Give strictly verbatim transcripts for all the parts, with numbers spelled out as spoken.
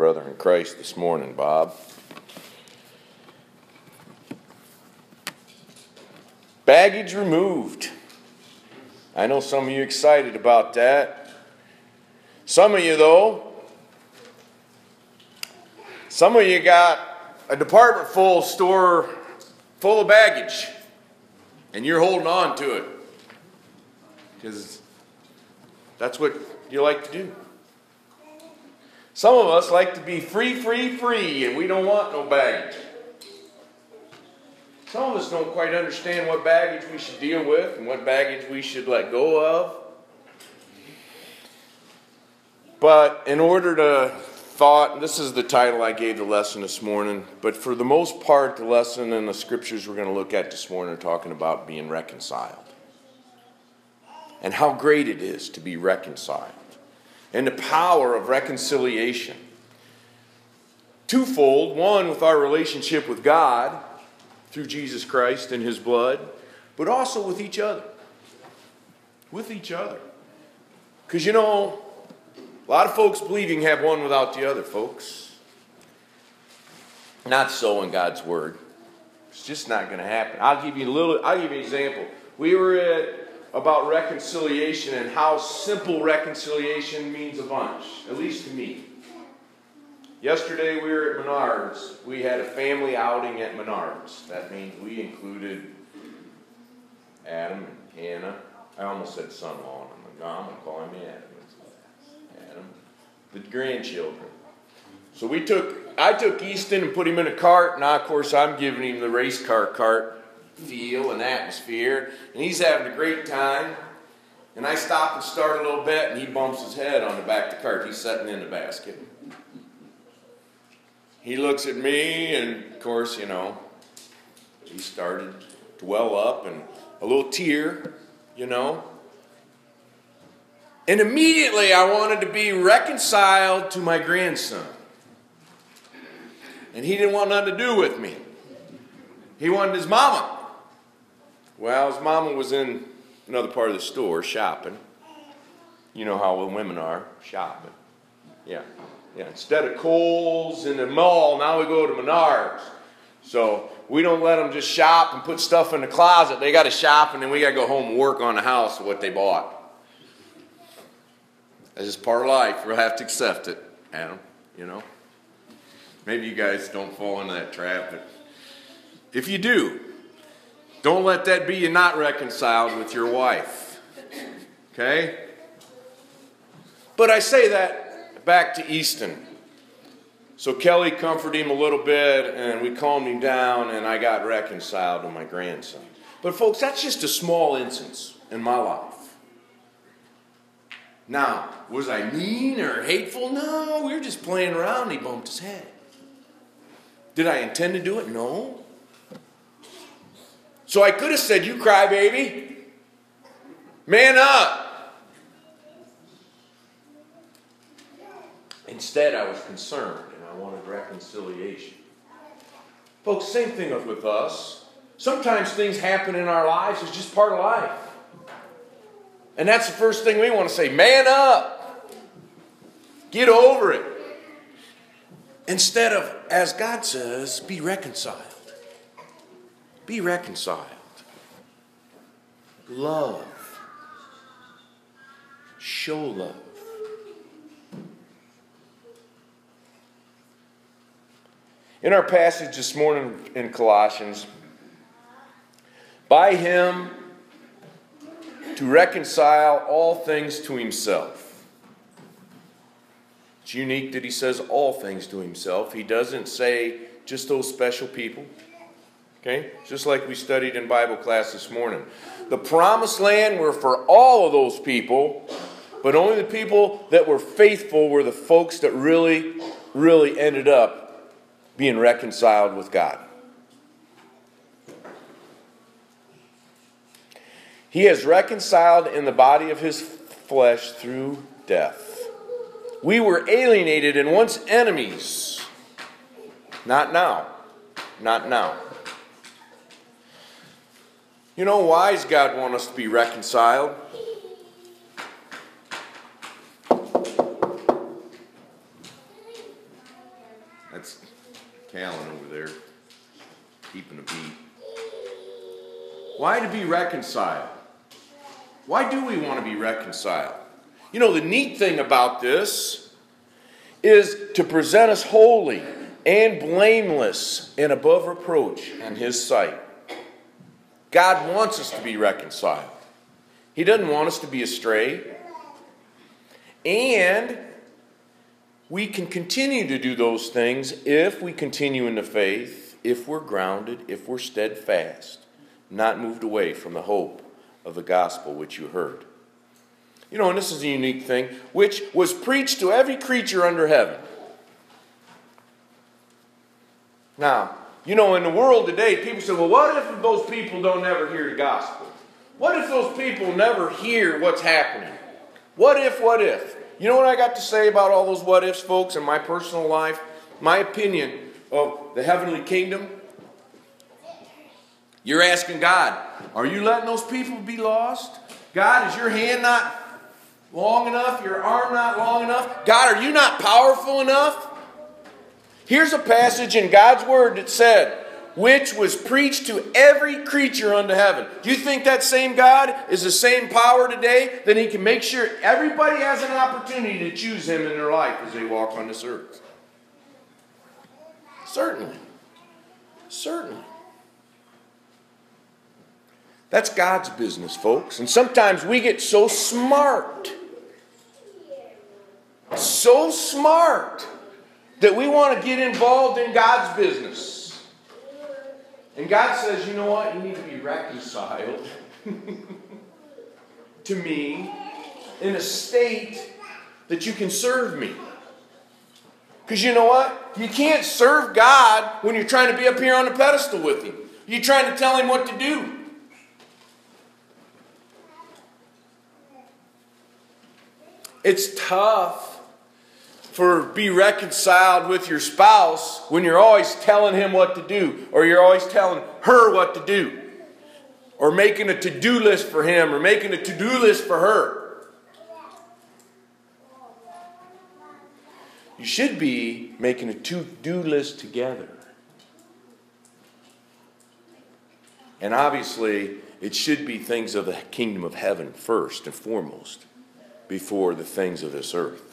brother in Christ this morning, Bob. Baggage removed. I know some of you excited about that. Some of you, though, some of you got a department full store full of baggage, and you're holding on to it because that's what you like to do. Some of us like to be free, free, free, and we don't want no baggage. Some of us don't quite understand what baggage we should deal with and what baggage we should let go of. But in order to thought, this is the title I gave the lesson this morning, but for the most part, the lesson and the scriptures we're going to look at this morning are talking about being reconciled. And how great it is to be reconciled. And the power of reconciliation. Twofold. One, with our relationship with God through Jesus Christ and His blood, but also with each other. With each other. Because, you know, a lot of folks believe you can have one without the other, folks. Not so in God's Word. It's just not going to happen. I'll give you a little, I'll give you an example. We were at about reconciliation and how simple reconciliation means a bunch, at least to me. Yesterday we were at Menards. We had a family outing at Menards. That means we included Adam and Hannah. I almost said son-in-law. I'm going to call him Adam. Adam. The grandchildren. So we took, I took Easton and put him in a cart. Now, of course, I'm giving him the race car cart feel and atmosphere. And he's having a great time. And I stop and start a little bit, and he bumps his head on the back of the cart. He's sitting in the basket. He looks at me, and of course, you know, he started to well up, and a little tear, you know. And immediately I wanted to be reconciled to my grandson. And he didn't want nothing to do with me. He wanted his mama. Well, his mama was in another part of the store shopping. You know how women are, shopping. Yeah. Yeah, instead of Kohl's in the mall, now we go to Menards. So we don't let them just shop and put stuff in the closet. They got to shop, and then we got to go home and work on the house of what they bought. That's just part of life. We'll have to accept it, Adam, you know. Maybe you guys don't fall into that trap, but if you do, don't let that be you not reconciled with your wife. Okay? But I say that back to Easton. So Kelly comforted him a little bit, and we calmed him down, and I got reconciled to my grandson. But folks, that's just a small instance in my life. Now, was I mean or hateful? No, we were just playing around, and he bumped his head. Did I intend to do it? No. So I could have said, "You cry, baby. Man up." Instead, I was concerned, and I wanted reconciliation. Folks, same thing with us. Sometimes things happen in our lives. It's just part of life. And that's the first thing we want to say. Man up. Get over it. Instead of, as God says, be reconciled. Be reconciled. Love. Show love. In our passage this morning in Colossians, by Him to reconcile all things to Himself. It's unique that He says all things to Himself. He doesn't say just those special people. Okay? Just like we studied in Bible class this morning. The promised land were for all of those people, but only the people that were faithful were the folks that really, really ended up being reconciled with God. He has reconciled in the body of His flesh through death. We were alienated and once enemies. Not now. Not now. You know, why does God want us to be reconciled? That's Callan over there, keeping a beat. Why to be reconciled? Why do we want to be reconciled? You know, the neat thing about this is to present us holy and blameless and above reproach in His sight. God wants us to be reconciled. He doesn't want us to be astray. And we can continue to do those things if we continue in the faith, if we're grounded, if we're steadfast, not moved away from the hope of the gospel which you heard. You know, and this is a unique thing, which was preached to every creature under heaven. Now, you know, in the world today, people say, well, what if those people don't ever hear the gospel? What if those people never hear what's happening? What if, what if? You know what I got to say about all those what ifs, folks, in my personal life? My opinion of the heavenly kingdom? You're asking God, are you letting those people be lost? God, is your hand not long enough? Your arm not long enough? God, are you not powerful enough? Here's a passage in God's Word that said, which was preached to every creature under heaven. Do you think that same God is the same power today? That He can make sure everybody has an opportunity to choose Him in their life as they walk on this earth? Certainly. Certainly. That's God's business, folks. And sometimes we get so smart, so smart, that we want to get involved in God's business. And God says, you know what? You need to be reconciled to me in a state that you can serve me. Because you know what? You can't serve God when you're trying to be up here on the pedestal with Him. You're trying to tell Him what to do. It's tough for be reconciled with your spouse when you're always telling him what to do, or you're always telling her what to do, or making a to-do list for him, or making a to-do list for her. You should be making a to-do list together. And obviously, it should be things of the kingdom of heaven first and foremost, before the things of this earth.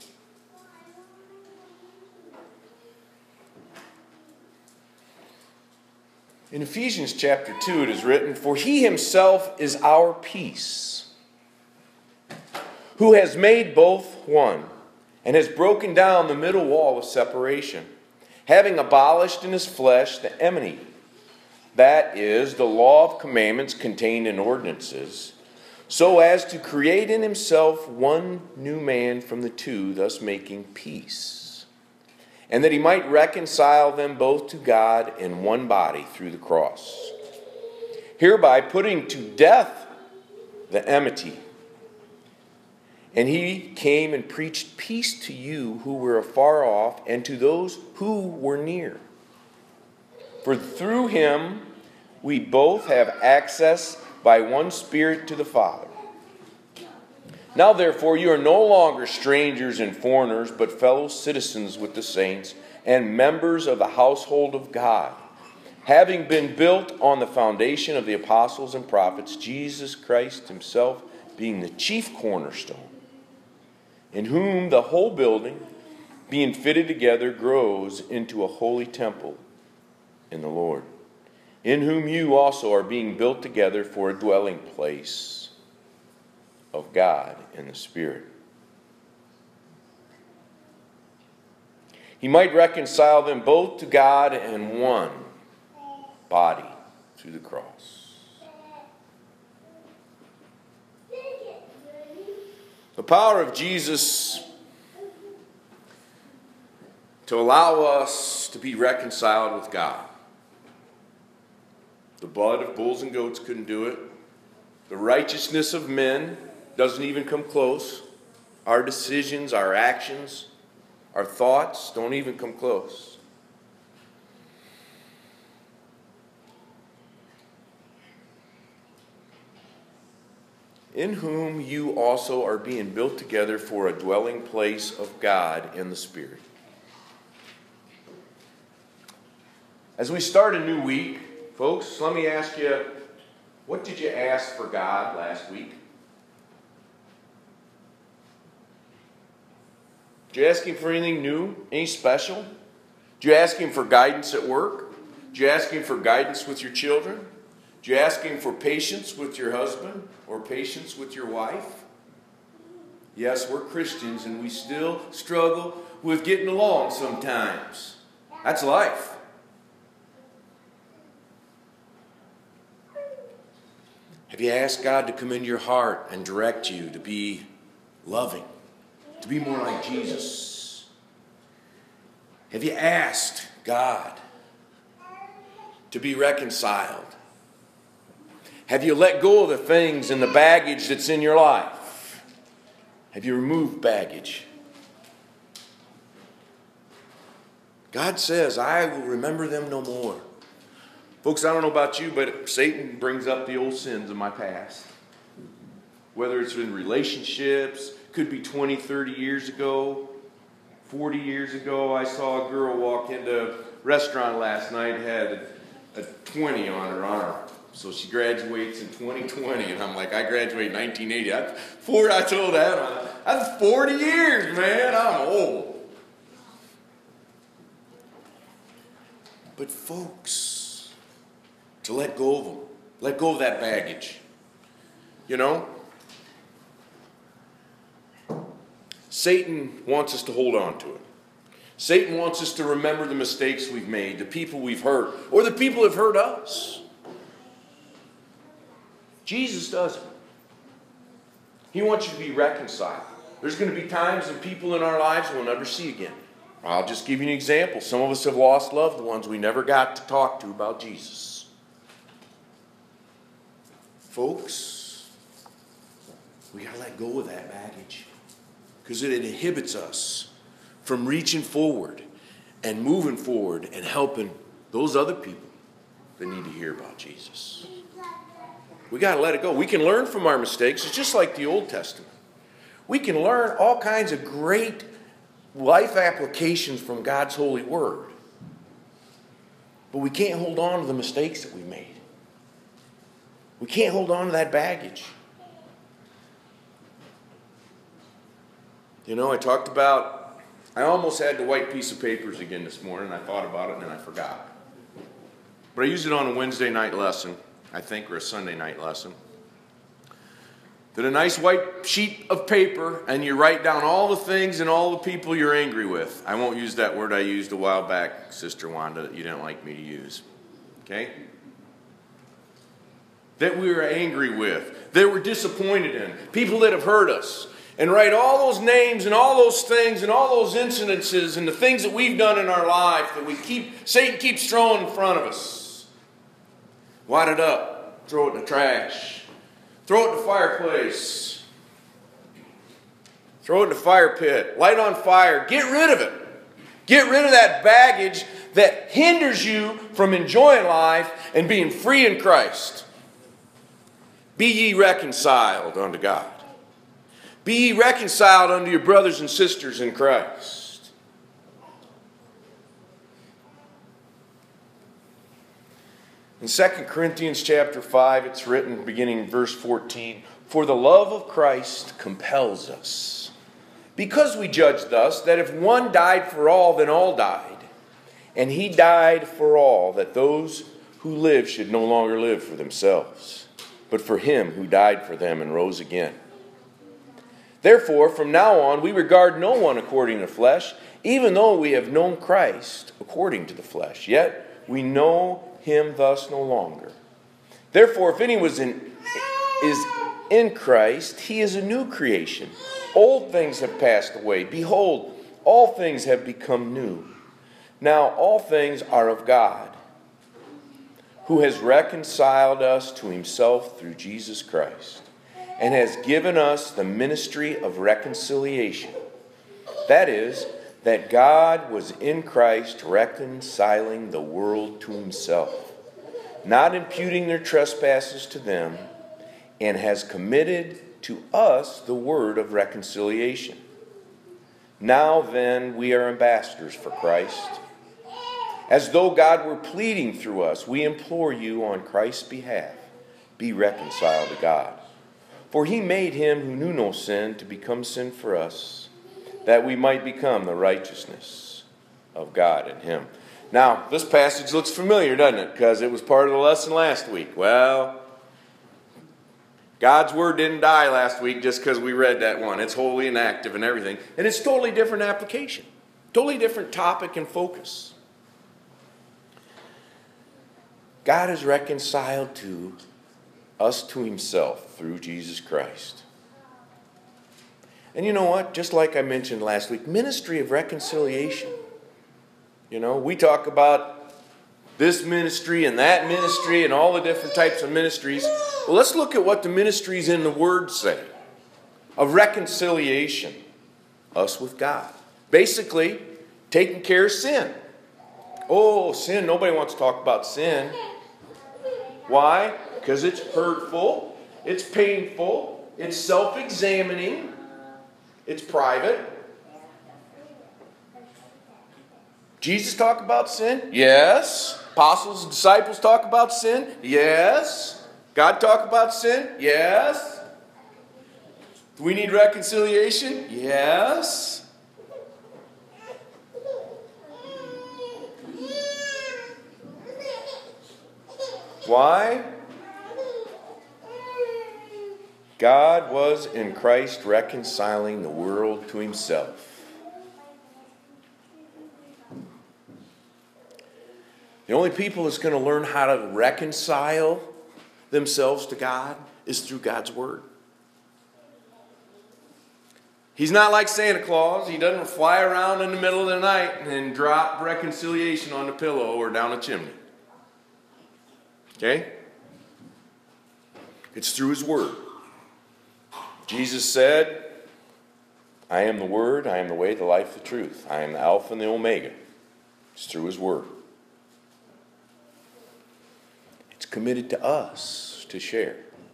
In Ephesians chapter two it is written, for He Himself is our peace, who has made both one, and has broken down the middle wall of separation, having abolished in His flesh the enmity, that is, the law of commandments contained in ordinances, so as to create in Himself one new man from the two, thus making peace. And that He might reconcile them both to God in one body through the cross, hereby putting to death the enmity. And He came and preached peace to you who were afar off, and to those who were near. For through Him we both have access by one Spirit to the Father. Now therefore you are no longer strangers and foreigners, but fellow citizens with the saints and members of the household of God, having been built on the foundation of the apostles and prophets, Jesus Christ Himself being the chief cornerstone, in whom the whole building, being fitted together, grows into a holy temple in the Lord, in whom you also are being built together for a dwelling place of God in the Spirit. He might reconcile them both to God in one body through the cross. The power of Jesus to allow us to be reconciled with God. The blood of bulls and goats couldn't do it. The righteousness of men doesn't even come close. Our decisions, our actions, our thoughts don't even come close. In whom you also are being built together for a dwelling place of God in the Spirit. As we start a new week, folks, let me ask you, what did you ask for God last week? Did you ask Him for anything new, any special? Did you ask Him for guidance at work? Did you ask Him for guidance with your children? Did you ask Him for patience with your husband or patience with your wife? Yes, we're Christians and we still struggle with getting along sometimes. That's life. Have you asked God to come into your heart and direct you to be loving, to be more like Jesus? Have you asked God to be reconciled? Have you let go of the things and the baggage that's in your life? Have you removed baggage? God says, I will remember them no more. Folks, I don't know about you, but Satan brings up the old sins of my past. Whether it's in relationships, could be twenty, thirty years ago, forty years ago. I saw a girl walk into a restaurant last night, had a, a twenty on her arm. So she graduates in twenty twenty, and I'm like, I graduated in nineteen eighty. That's four, I told that, that's forty years, man. I'm old. But folks, to let go of them. Let go of that baggage. You know? Satan wants us to hold on to it. Satan wants us to remember the mistakes we've made, the people we've hurt, or the people who have hurt us. Jesus doesn't. He wants you to be reconciled. There's going to be times and people in our lives we'll never see again. I'll just give you an example. Some of us have lost loved ones we never got to talk to about Jesus. Folks, we got to let go of that baggage because it inhibits us from reaching forward and moving forward and helping those other people that need to hear about Jesus. We got to let it go. We can learn from our mistakes. It's just like the Old Testament. We can learn all kinds of great life applications from God's holy word. But we can't hold on to the mistakes that we made. We can't hold on to that baggage. You know, I talked about, I almost had the white piece of papers again this morning. I thought about it and then I forgot. But I used it on a Wednesday night lesson, I think, or a Sunday night lesson. That a nice white sheet of paper and you write down all the things and all the people you're angry with. I won't use that word I used a while back, Sister Wanda, that you didn't like me to use. Okay? That we were angry with, that we're disappointed in, people that have hurt us. And write all those names and all those things and all those incidences and the things that we've done in our life that we keep, Satan keeps throwing in front of us. Wad it up, throw it in the trash. Throw it in the fireplace. Throw it in the fire pit. Light on fire. Get rid of it. Get rid of that baggage that hinders you from enjoying life and being free in Christ. Be ye reconciled unto God. Be ye reconciled unto your brothers and sisters in Christ. In Second Corinthians chapter five, it's written, beginning in verse fourteen, for the love of Christ compels us, because we judge thus, that if one died for all, then all died. And he died for all, that those who live should no longer live for themselves, but for him who died for them and rose again. Therefore, from now on, we regard no one according to the flesh, even though we have known Christ according to the flesh. Yet we know him thus no longer. Therefore, if anyone is in, is in Christ, he is a new creation. Old things have passed away. Behold, all things have become new. Now all things are of God, who has reconciled us to himself through Jesus Christ, and has given us the ministry of reconciliation. That is, that God was in Christ reconciling the world to himself, not imputing their trespasses to them, and has committed to us the word of reconciliation. Now then, we are ambassadors for Christ, As though God were pleading through us, we implore you on Christ's behalf, be reconciled to God. For he made him who knew no sin to become sin for us, that we might become the righteousness of God in him. Now, this passage looks familiar, doesn't it? Because it was part of the lesson last week. Well, God's word didn't die last week just because we read that one. It's holy and active and everything. And it's totally different application. Totally different topic and focus. God is reconciled to us to himself through Jesus Christ. And you know what? Just like I mentioned last week, ministry of reconciliation. You know, we talk about this ministry and that ministry and all the different types of ministries. Well, let's look at what the ministries in the Word say. Of reconciliation. Us with God. Basically, taking care of sin. Oh, sin. Nobody wants to talk about sin. Why? Because it's hurtful. It's painful. It's self-examining. It's private. Jesus talk about sin? Yes. Apostles and disciples talk about sin? Yes. God talk about sin? Yes. Do we need reconciliation? Yes. Why? God was in Christ reconciling the world to himself. The only people that's going to learn how to reconcile themselves to God is through God's Word. He's not like Santa Claus. He doesn't fly around in the middle of the night and drop reconciliation on the pillow or down a chimney. Okay? It's through his Word. Jesus said, I am the Word, I am the way, the life, the truth. I am the Alpha and the Omega. It's through his Word. It's committed to us to share.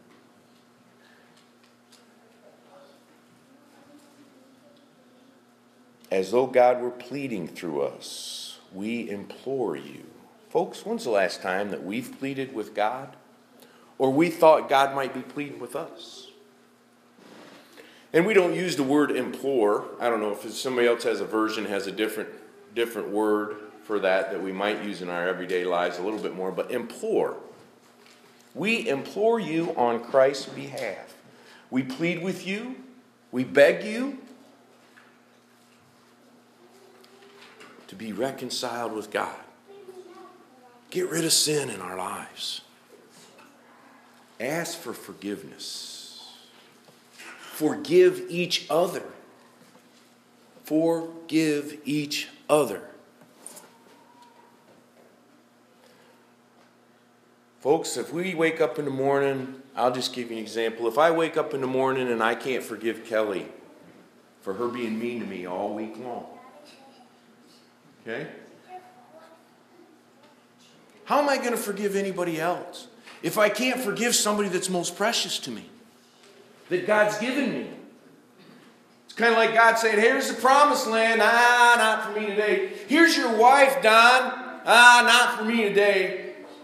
As though God were pleading through us, we implore you. Folks, when's the last time that we've pleaded with God? Or we thought God might be pleading with us? And we don't use the word implore. I don't know if somebody else has a version, has a different, different word for that that we might use in our everyday lives a little bit more. But implore. We implore you on Christ's behalf. We plead with you. We beg you to be reconciled with God. Get rid of sin in our lives. Ask for forgiveness. Forgive each other. Forgive each other. Folks, if we wake up in the morning, I'll just give you an example. If I wake up in the morning and I can't forgive Kelly for her being mean to me all week long, okay? How am I going to forgive anybody else if I can't forgive somebody that's most precious to me, that God's given me? It's kind of like God saying, here's the promised land. Ah, not for me today. Here's your wife, Don. Ah, not for me today.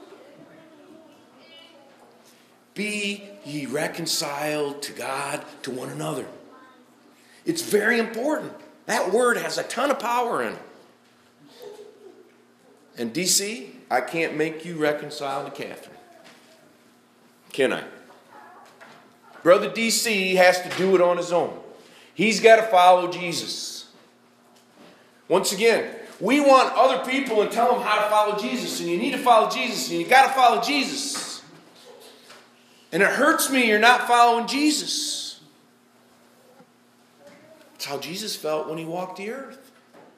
Be ye reconciled to God, to one another. It's very important. That word has a ton of power in it. And D C, I can't make you reconcile to Catherine. Can I? Brother D C has to do it on his own. He's got to follow Jesus. Once again, we want other people and tell them how to follow Jesus. And you need to follow Jesus. And you got to follow Jesus. And it hurts me you're not following Jesus. That's how Jesus felt when he walked the earth.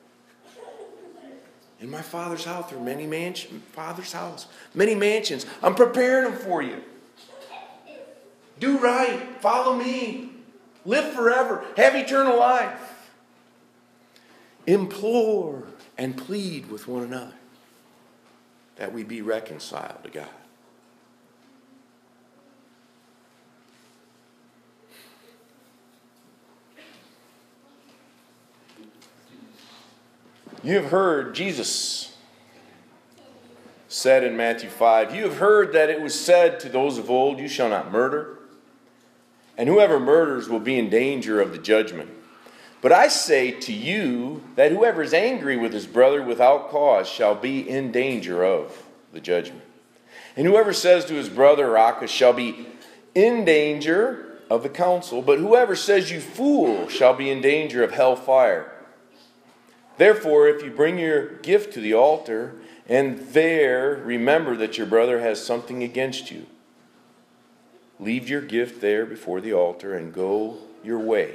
In my Father's house, there are many mansions. Father's house, many mansions. I'm preparing them for you. Do right. Follow me. Live forever. Have eternal life. Implore and plead with one another that we be reconciled to God. You have heard Jesus said in Matthew five, "You have heard that it was said to those of old, 'You shall not murder,' and whoever murders will be in danger of the judgment. But I say to you that whoever is angry with his brother without cause shall be in danger of the judgment. And whoever says to his brother, Raca, shall be in danger of the council. But whoever says, 'You fool,' shall be in danger of hellfire. Therefore, if you bring your gift to the altar, and there remember that your brother has something against you, leave your gift there before the altar and go your way."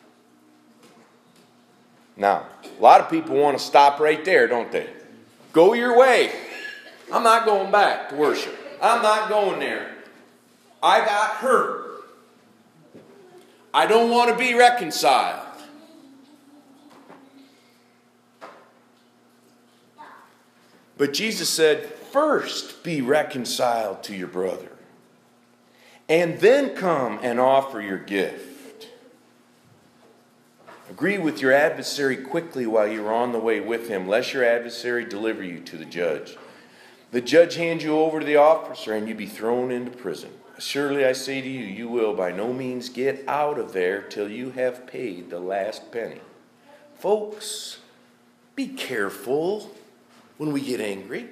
Now, a lot of people want to stop right there, don't they? Go your way. I'm not going back to worship. I'm not going there. I got hurt. I don't want to be reconciled. But Jesus said, first be reconciled to your brother, and then come and offer your gift. Agree with your adversary quickly while you are on the way with him, lest your adversary deliver you to the judge. The judge hand you over to the officer, and you be thrown into prison. Surely I say to you, you will by no means get out of there till you have paid the last penny. Folks, be careful when we get angry.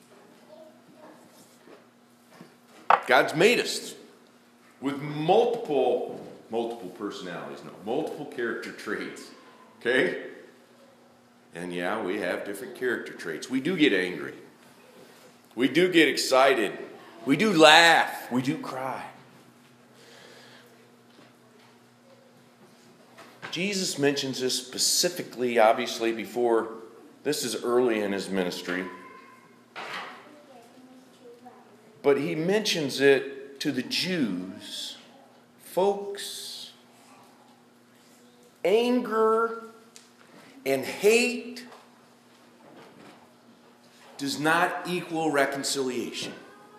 God's made us with multiple, multiple personalities, no, multiple character traits. Okay? And yeah, we have different character traits. We do get angry. We do get excited. We do laugh. We do cry. Jesus mentions this specifically, obviously, before. This is early in his ministry. But he mentions it to the Jews. Folks, anger and hate does not equal reconciliation.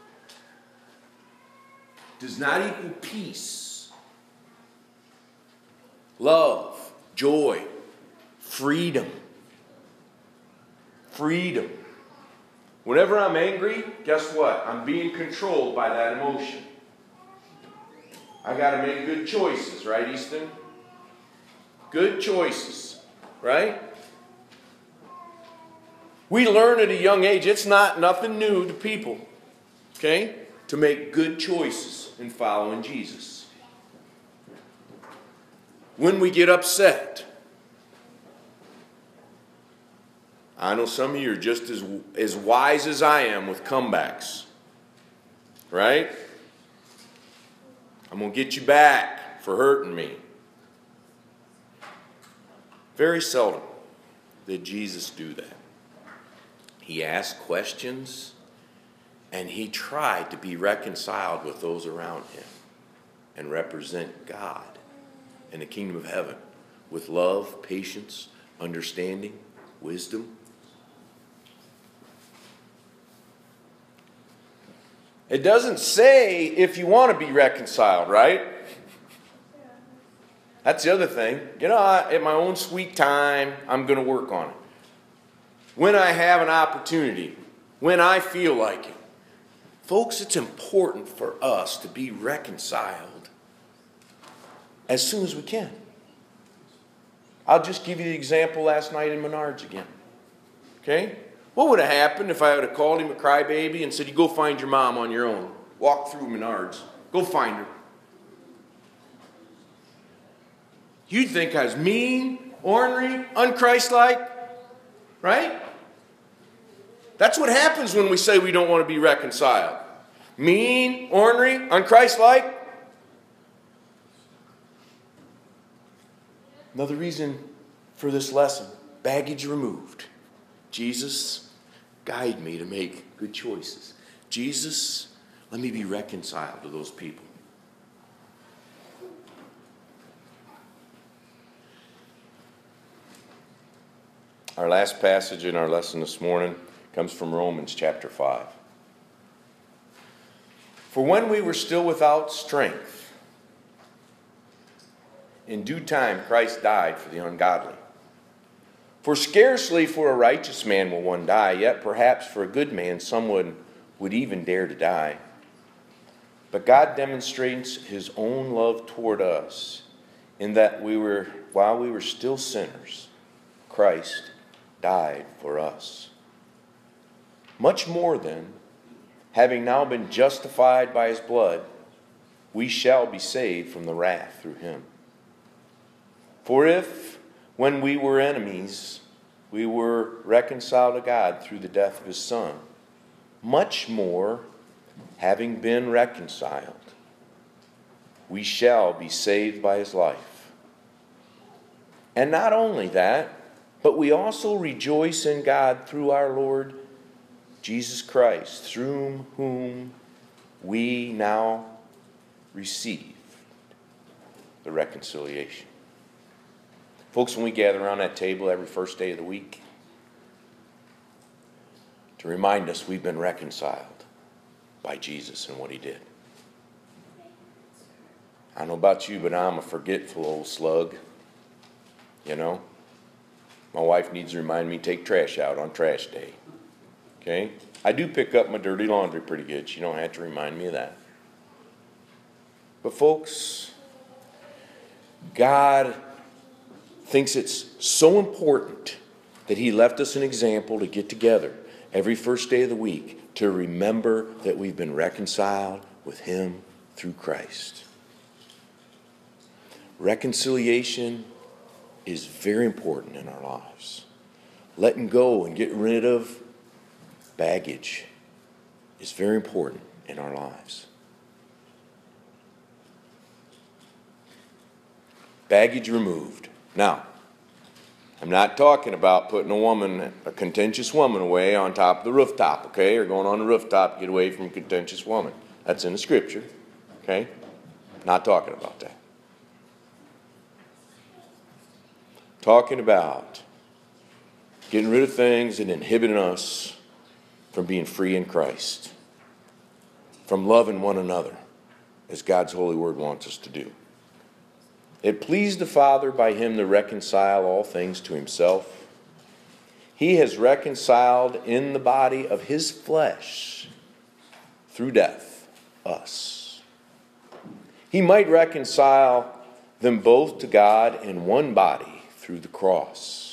Does not equal peace, love, joy, freedom. Freedom. Whenever I'm angry, guess what? I'm being controlled by that emotion. I got to make good choices, right, Easton? Good choices, right? We learn at a young age, it's not nothing new to people, okay, to make good choices in following Jesus. When we get upset, I know some of you are just as, as wise as I am with comebacks. Right? I'm going to get you back for hurting me. Very seldom did Jesus do that. He asked questions, and he tried to be reconciled with those around him and represent God in the kingdom of heaven with love, patience, understanding, wisdom. It doesn't say if you want to be reconciled, right? That's the other thing. You know, I, at my own sweet time, I'm going to work on it. When I have an opportunity, when I feel like it. Folks, it's important for us to be reconciled as soon as we can. I'll just give you the example last night in Menards again. Okay? What would have happened if I would have called him a crybaby and said, you go find your mom on your own. Walk through Menards. Go find her. You'd think I was mean, ornery, unchristlike, right? That's what happens when we say we don't want to be reconciled. Mean, ornery, unchristlike. Another reason for this lesson, baggage removed. Jesus, guide me to make good choices. Jesus, let me be reconciled to those people. Our last passage in our lesson this morning comes from Romans chapter five. For when we were still without strength, in due time Christ died for the ungodly. For scarcely for a righteous man will one die, yet perhaps for a good man someone would even dare to die. But God demonstrates his own love toward us in that we were, while we were still sinners, Christ died for us. Much more then, having now been justified by his blood, we shall be saved from the wrath through him. For if, when we were enemies, we were reconciled to God through the death of his Son, much more, having been reconciled, we shall be saved by his life. And not only that, but we also rejoice in God through our Lord Jesus Christ, through whom we now receive the reconciliation. Folks, when we gather around that table every first day of the week, to remind us we've been reconciled by Jesus and what he did. I don't know about you, but I'm a forgetful old slug. You know? My wife needs to remind me to take trash out on trash day. Okay? I do pick up my dirty laundry pretty good. She don't have to remind me of that. But folks, God thinks it's so important that he left us an example to get together every first day of the week to remember that we've been reconciled with him through Christ. Reconciliation is very important in our lives. Letting go and getting rid of baggage is very important in our lives. Baggage removed. Now, I'm not talking about putting a woman, a contentious woman away on top of the rooftop, okay? Or going on the rooftop to get away from a contentious woman. That's in the scripture, okay? Not talking about that. Talking about getting rid of things that inhibit us from being free in Christ. From loving one another as God's holy word wants us to do. It pleased the Father by him to reconcile all things to himself. He has reconciled in the body of his flesh through death us. He might reconcile them both to God in one body through the cross.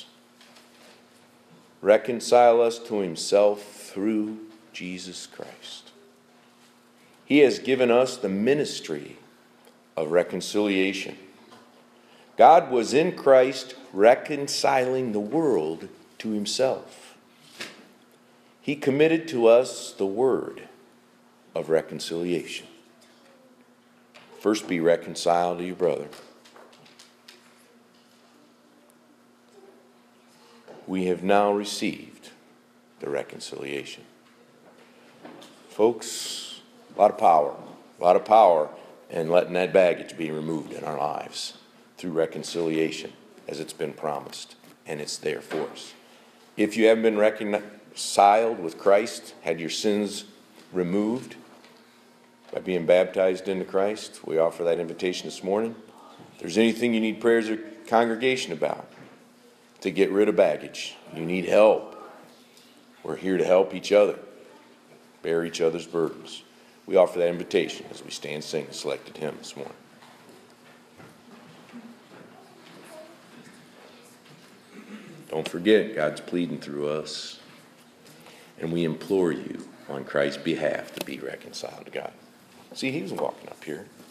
Reconcile us to himself through Jesus Christ. He has given us the ministry of reconciliation. God was in Christ reconciling the world to himself. He committed to us the word of reconciliation. First, be reconciled to your brother. We have now received the reconciliation. Folks, a lot of power, a lot of power in letting that baggage be removed in our lives through reconciliation as it's been promised, and it's there for us. If you haven't been reconciled with Christ, had your sins removed by being baptized into Christ, we offer that invitation this morning. If there's anything you need prayers of congregation about to get rid of baggage, you need help, we're here to help each other, bear each other's burdens. We offer that invitation as we stand sing a selected hymn this morning. Don't forget, God's pleading through us, and we implore you on Christ's behalf to be reconciled to God. See, he was walking up here.